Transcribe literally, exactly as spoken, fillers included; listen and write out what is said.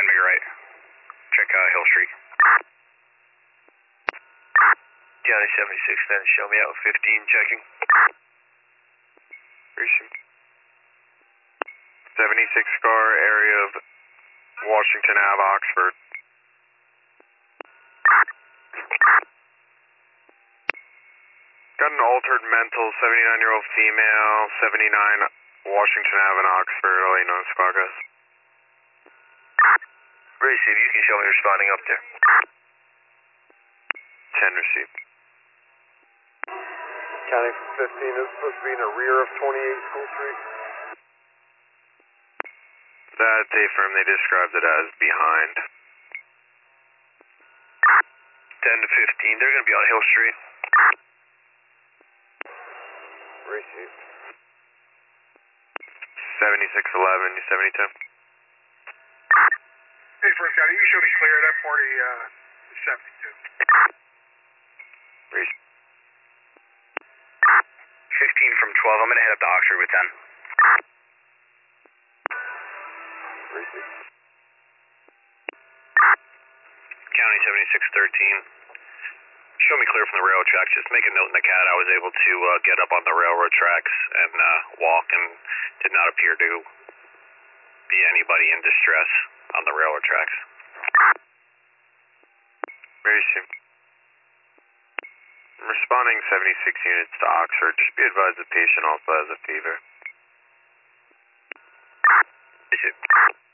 make a right. Check uh, Hill Street. County seventy-six, then show me out fifteen, checking. Appreciate seventy-six car, area of Washington Ave, Oxford. Got an altered mental, seventy-nine-year-old female, seventy-nine Washington Ave in Oxford, all you know, squad guys. Receive, you can show me responding up there. ten received. County fifteen is supposed to be in the rear of twenty-eight School Street. That they firm, they described it as behind. ten to fifteen, they're going to be on Hill Street. Received. seventy-six eleven, you seventy ten. Hey, First County, you can show me clear at F forty, uh, seventy-two. Received. fifteen from twelve, I'm going to head up to Oxford with ten. Received. County seventy-six thirteen. Show me clear from the railroad tracks. Just make a note in the C A D. I was able to uh, get up on the railroad tracks and uh, walk, and did not appear to be anybody in distress on the railroad tracks. Received. I'm responding seventy-six units to Oxford. Just be advised the patient also has a fever. Received.